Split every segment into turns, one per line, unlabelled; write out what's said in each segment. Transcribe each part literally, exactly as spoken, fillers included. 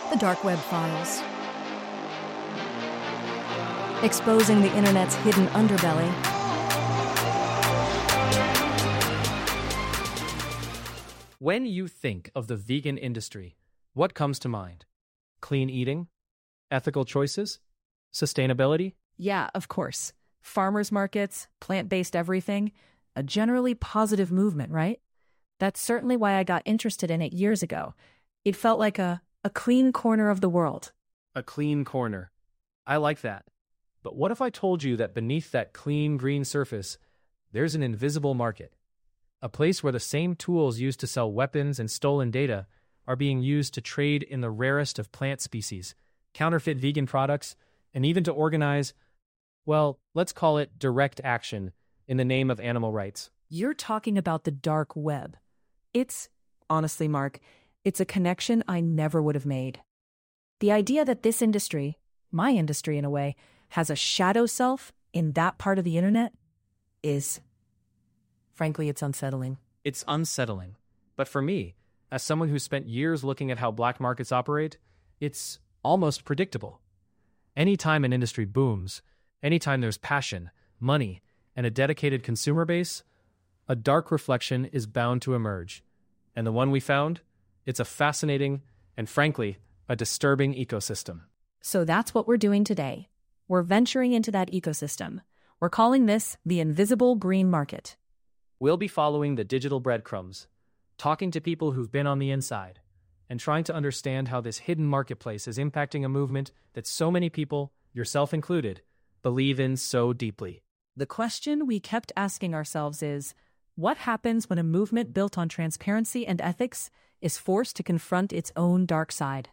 The Dark Web Files. Exposing the internet's hidden underbelly.
When you think of the vegan industry, what comes to mind? Clean eating? Ethical choices? Sustainability?
Yeah, of course. Farmers markets, plant-based everything, a generally positive movement, right? That's certainly why I got interested in it years ago. It felt like a, a clean corner of the world.
A clean corner. I like that. But what if I told you that beneath that clean green surface, there's an invisible market? A place where the same tools used to sell weapons and stolen data are being used to trade in the rarest of plant species, counterfeit vegan products, and even to organize, well, let's call it direct action in the name of animal rights.
You're talking about the dark web. It's, honestly, Mark, it's a connection I never would have made. The idea that this industry, my industry in a way, has a shadow self in that part of the internet is, frankly, it's unsettling.
It's unsettling. But for me, as someone who spent years looking at how black markets operate, it's almost predictable. Anytime an industry booms, anytime there's passion, money, and a dedicated consumer base, a dark reflection is bound to emerge. And the one we found? It's a fascinating and, frankly, a disturbing ecosystem.
So that's what we're doing today. We're venturing into that ecosystem. We're calling this the invisible green market.
We'll be following the digital breadcrumbs, talking to people who've been on the inside, and trying to understand how this hidden marketplace is impacting a movement that so many people, yourself included, believe in so deeply.
The question we kept asking ourselves is, what happens when a movement built on transparency and ethics is forced to confront its own dark side?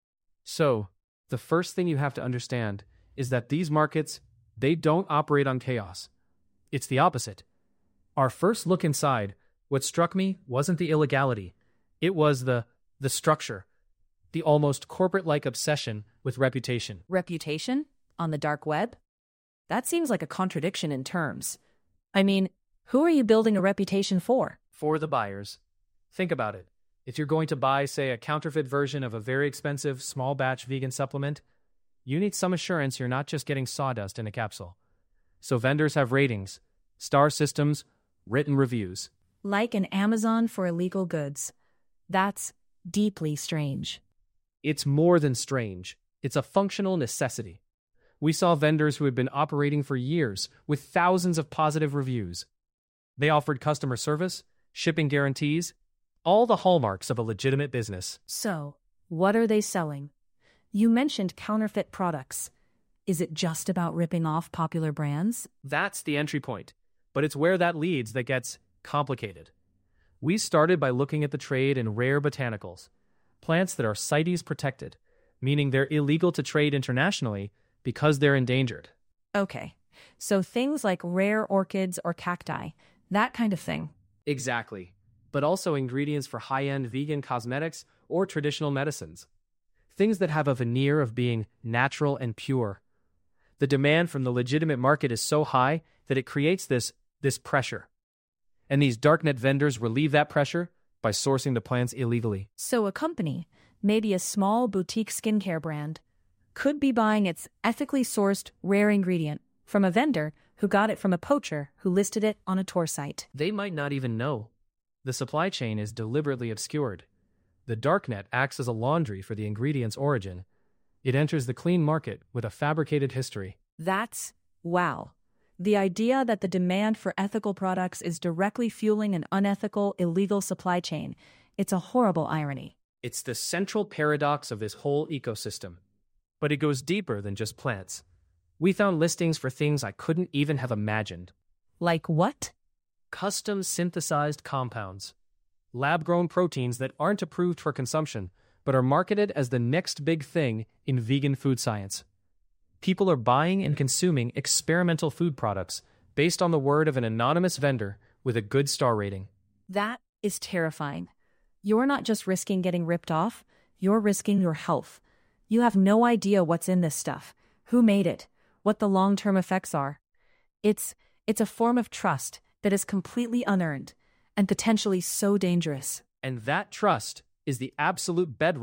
So, the first thing you have to understand is that these markets, they don't operate on chaos. It's the opposite. Our first look inside, what struck me wasn't the illegality. It was the, the structure, the almost corporate-like obsession with reputation.
Reputation? On the dark web? That seems like a contradiction in terms. I mean, who are you building a reputation for?
For the buyers. Think about it. If you're going to buy, say, a counterfeit version of a very expensive, small-batch vegan supplement, you need some assurance you're not just getting sawdust in a capsule. So vendors have ratings, star systems, written reviews.
Like an Amazon for illegal goods. That's deeply strange.
It's more than strange. It's a functional necessity. We saw vendors who had been operating for years with thousands of positive reviews. They offered customer service, shipping guarantees, all the hallmarks of a legitimate business.
So, what are they selling? You mentioned counterfeit products. Is it just about ripping off popular brands?
That's the entry point, but it's where that leads that gets complicated. We started by looking at the trade in rare botanicals, plants that are CITES protected, meaning they're illegal to trade internationally because they're endangered.
Okay, so things like rare orchids or cacti, that kind of thing.
Exactly, but also ingredients for high-end vegan cosmetics or traditional medicines. Things that have a veneer of being natural and pure. The demand from the legitimate market is so high that it creates this, this pressure. And these darknet vendors relieve that pressure by sourcing the plants illegally.
So a company, maybe a small boutique skincare brand, could be buying its ethically sourced rare ingredient from a vendor who got it from a poacher who listed it on a Tor site.
They might not even know. The supply chain is deliberately obscured. The darknet acts as a laundry for the ingredient's origin. It enters the clean market with a fabricated history.
That's wow. The idea that the demand for ethical products is directly fueling an unethical, illegal supply chain. It's a horrible irony.
It's the central paradox of this whole ecosystem. But it goes deeper than just plants. We found listings for things I couldn't even have imagined.
Like what?
Custom synthesized compounds. Lab-grown proteins that aren't approved for consumption, but are marketed as the next big thing in vegan food science. People are buying and consuming experimental food products based on the word of an anonymous vendor with a good star rating.
That is terrifying. You're not just risking getting ripped off, you're risking your health. You have no idea what's in this stuff, who made it, what the long-term effects are. It's, it's a form of trust that is completely unearned and potentially so dangerous.
And that trust is the absolute bedrock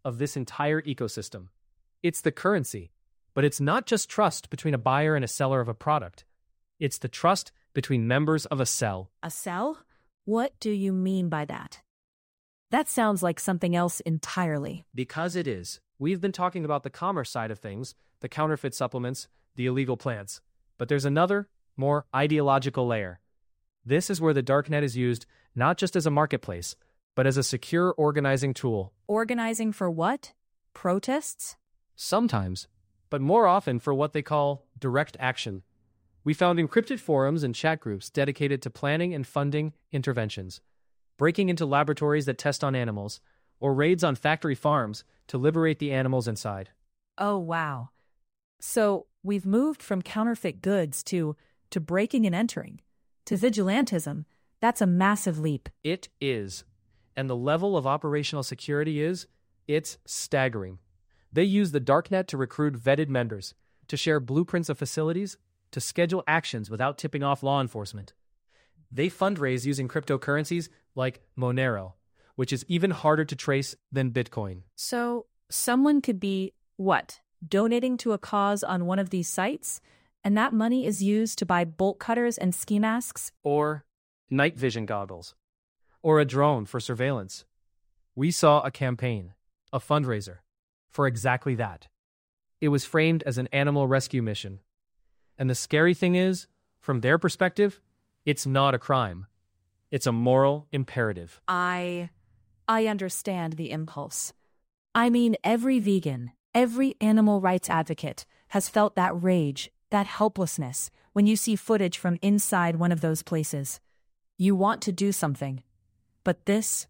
of this entire ecosystem. It's the currency, but it's not just trust between a buyer and a seller of a product. It's the trust between members of a cell.
A cell? What do you mean by that? That sounds like something else entirely.
Because it is. We've been talking about the commerce side of things, the counterfeit supplements, the illegal plants. But there's another, more ideological layer. This is where the darknet is used not just as a marketplace, but as a secure organizing tool.
Organizing for what? Protests?
Sometimes, but more often for what they call direct action. We found encrypted forums and chat groups dedicated to planning and funding interventions, breaking into laboratories that test on animals, or raids on factory farms to liberate the animals inside.
Oh, wow. So we've moved from counterfeit goods to, to breaking and entering, to vigilantism. That's a massive leap.
It is. And the level of operational security is, it's staggering. They use the darknet to recruit vetted members, to share blueprints of facilities, to schedule actions without tipping off law enforcement. They fundraise using cryptocurrencies like Monero, which is even harder to trace than Bitcoin.
So someone could be, what, donating to a cause on one of these sites, and that money is used to buy bolt cutters and ski masks?
Or night vision goggles. Or a drone for surveillance. We saw a campaign, a fundraiser, for exactly that. It was framed as an animal rescue mission. And the scary thing is, from their perspective, it's not a crime. It's a moral imperative.
I... I understand the impulse. I mean, every vegan, every animal rights advocate has felt that rage, that helplessness, when you see footage from inside one of those places. You want to do something. But this...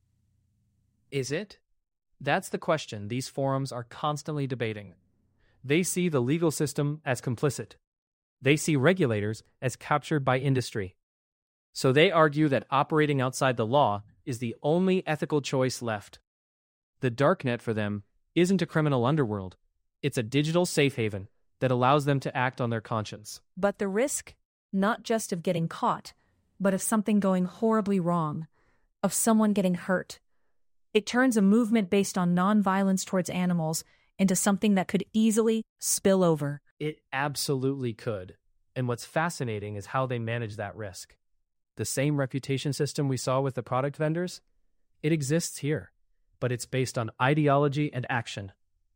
Is it? That's the question these forums are constantly debating. They see the legal system as complicit. They see regulators as captured by industry. So they argue that operating outside the law is the only ethical choice left. The darknet for them isn't a criminal underworld. It's a digital safe haven that allows them to act on their conscience.
But the risk, not just of getting caught, but of something going horribly wrong, of someone getting hurt. It turns a movement based on nonviolence towards animals into something that could easily spill over.
It absolutely could. And what's fascinating is how they manage that risk. The same reputation system we saw with the product vendors, it exists here, but it's based on ideology and action.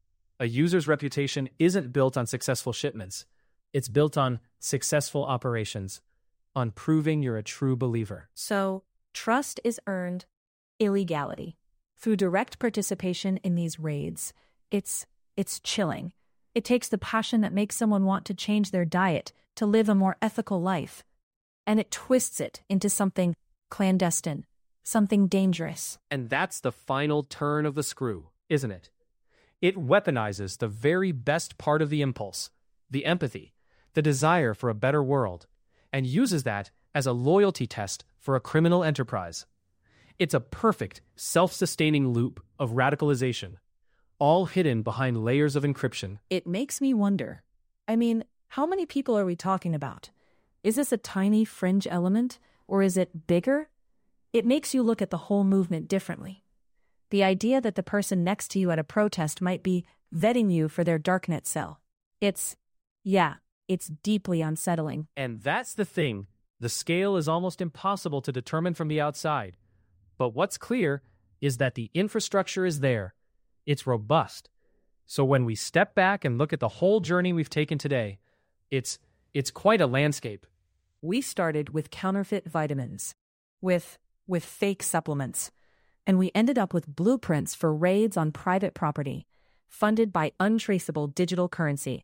A user's reputation isn't built on successful shipments. It's built on successful operations, on proving you're a true believer.
So, trust is earned illegality through direct participation in these raids. It's it's chilling. It takes the passion that makes someone want to change their diet to live a more ethical life, and it twists it into something clandestine, something dangerous.
And that's the final turn of the screw, isn't it? It weaponizes the very best part of the impulse, the empathy, the desire for a better world, and uses that as a loyalty test for a criminal enterprise. It's a perfect, self-sustaining loop of radicalization, all hidden behind layers of encryption.
It makes me wonder. I mean, how many people are we talking about? Is this a tiny fringe element, or is it bigger? It makes you look at the whole movement differently. The idea that the person next to you at a protest might be vetting you for their darknet cell. It's, yeah, it's deeply unsettling.
And that's the thing. The scale is almost impossible to determine from the outside. But what's clear is that the infrastructure is there. It's robust. So when we step back and look at the whole journey we've taken today, it's it's quite a landscape.
We started with counterfeit vitamins, with with fake supplements, and we ended up with blueprints for raids on private property, funded by untraceable digital currency.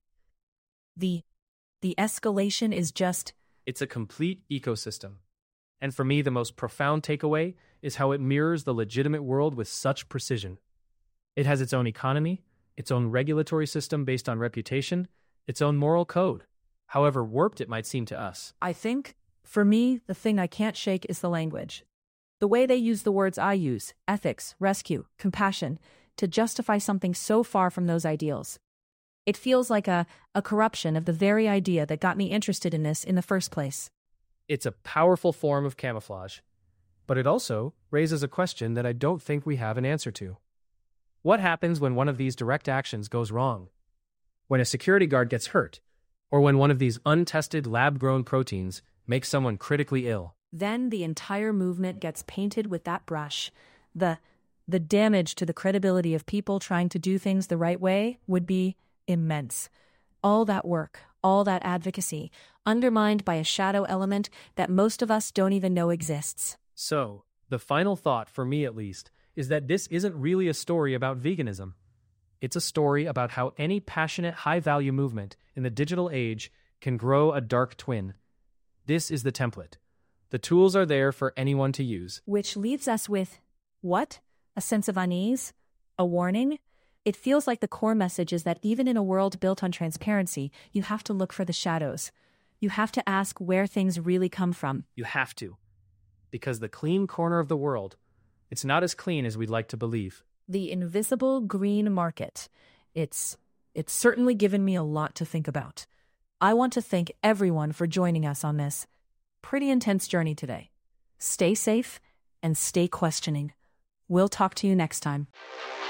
The the escalation is just...
It's a complete ecosystem. And for me, the most profound takeaway is how it mirrors the legitimate world with such precision. It has its own economy, its own regulatory system based on reputation, its own moral code, however warped it might seem to us.
I think, for me, the thing I can't shake is the language. The way they use the words I use, ethics, rescue, compassion, to justify something so far from those ideals. It feels like a, a corruption of the very idea that got me interested in this in the first place.
It's a powerful form of camouflage, but it also raises a question that I don't think we have an answer to. What happens when one of these direct actions goes wrong? When a security guard gets hurt, or when one of these untested lab-grown proteins makes someone critically ill?
Then the entire movement gets painted with that brush. The, the damage to the credibility of people trying to do things the right way would be immense. All that work, all that advocacy, undermined by a shadow element that most of us don't even know exists.
So, the final thought, for me at least, is that this isn't really a story about veganism. It's a story about how any passionate, high-value movement in the digital age can grow a dark twin. This is the template. The tools are there for anyone to use.
Which leaves us with, what? A sense of unease? A warning? It feels like the core message is that even in a world built on transparency, you have to look for the shadows. You have to ask where things really come from.
You have to. Because the clean corner of the world, it's not as clean as we'd like to believe.
The invisible green market. It's, it's certainly given me a lot to think about. I want to thank everyone for joining us on this pretty intense journey today. Stay safe and stay questioning. We'll talk to you next time.